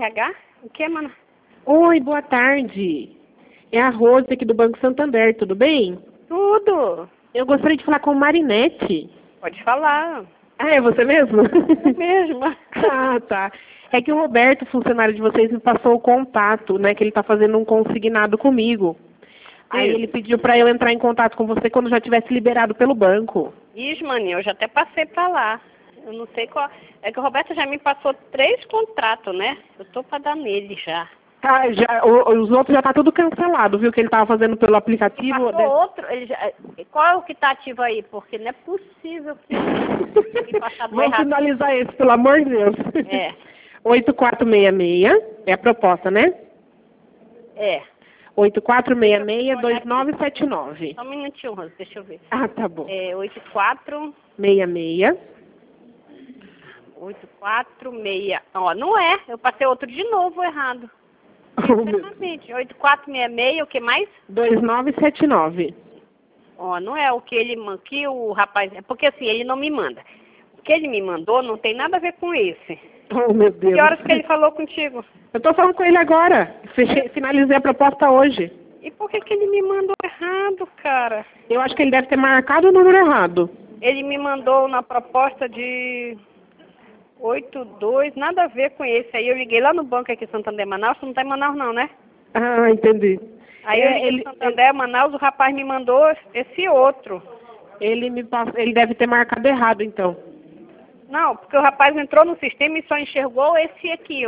RH? O que, mano? Oi, boa tarde. É a Rose aqui do Banco Santander, tudo bem? Tudo. Eu gostaria de falar com Marinete. Pode falar. Ah, é você mesmo? Eu mesma. Ah, tá. É que o Roberto, funcionário de vocês, me passou o contato, né? Que ele tá fazendo um consignado comigo. Aí Isso. ele pediu pra eu entrar em contato com você quando já tivesse liberado pelo banco. Isso, maninho, eu já até passei pra lá. Eu não sei qual. É que o Roberto já me passou 3 contratos, né? Eu tô pra dar nele já. Ah, já, os outros já tá tudo cancelado, viu? Que ele tava fazendo pelo aplicativo. Passou outro. Ele já... Qual é o que tá ativo aí? Porque não é possível que me passado Vamos errado. finalizar esse, pelo amor de Deus. É. 8466 é a proposta, né? É. 8466-2979. Só um minutinho, Rosa, deixa eu ver. Ah, tá bom. É 84. 66. 846. Ó, não é. Eu passei outro de novo errado. Oh, meu Deus. Exatamente. 8466, o que mais? 2979. Ó, não é o que ele que o rapaz. É porque assim, ele não me manda. O que ele me mandou não tem nada a ver com esse. Oh, meu Deus. Que horas que ele falou contigo? Eu tô falando com ele agora. Finalizei a proposta hoje. E por que que ele me mandou errado, cara? Eu acho que ele deve ter marcado o número errado. Ele me mandou na proposta de 82, nada a ver com esse. Aí eu liguei lá no banco aqui em Santander, Manaus. Tu não tá em Manaus não, né? Ah, entendi. Aí eu liguei em Santander, Manaus, o rapaz me mandou esse outro. Ele deve ter marcado errado, então. Não, porque o rapaz entrou no sistema e só enxergou esse aqui,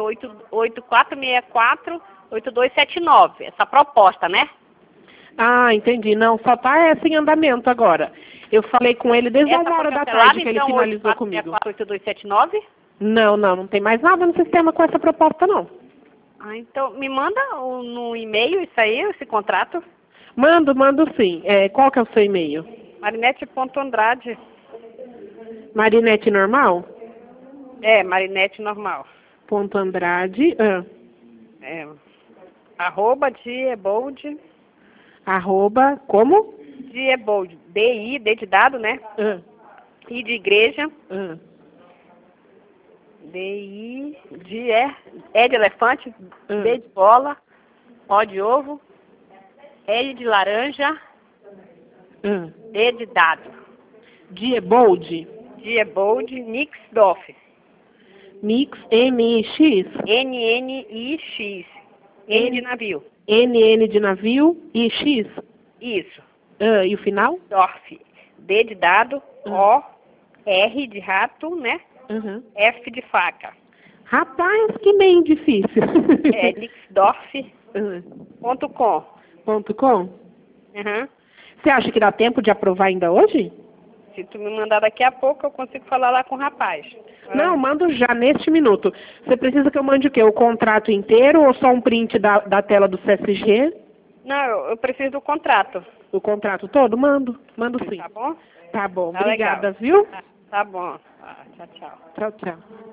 8464-8279, essa proposta, né? Ah, entendi. Não, só tá essa em andamento agora. Eu falei com ele desde Essa 1 hora foi da cancelada, tarde que ele então, finalizou comigo. 8464-8279? Não tem mais nada no sistema com essa proposta, não. Ah, então, me manda no e-mail isso aí, esse contrato. Mando sim. Qual que é o seu e-mail? Marinete.andrade. Marinete normal? É, Marinete normal. Ponto Andrade, É, arroba Diebold. arroba, como? Diebold, D-I, D de dado, né? I de igreja. D-I, E de elefante, B de bola, O de ovo, L de laranja, D de dado. Diebold? Diebold, Nixdorf. Mix, M-I-X? N-N-I-X. N de navio. N-N de navio e X? Isso. E o final? Dorf. D de dado, O, R de rato, né? F de faca. Rapaz, que bem difícil. É Nixdorf.com. .com? Você acha que dá tempo de aprovar ainda hoje? Se tu me mandar daqui a pouco, eu consigo falar lá com o rapaz. Não, mando já neste minuto. Você precisa que eu mande o quê? O contrato inteiro ou só um print da tela do CSG? Não, eu preciso do contrato. O contrato todo? Mando sim. Tá bom? Tá bom, Tá obrigada, legal. viu? Tá bom. Tchau, tchau. Tchau, tchau.